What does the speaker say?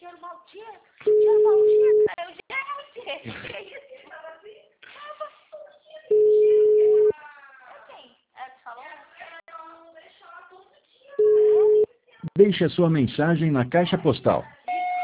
cheiro maldito. Cheiro maldito. Aí eu, gente, que é isso? Quem? É que falou? Deixe a sua mensagem na caixa postal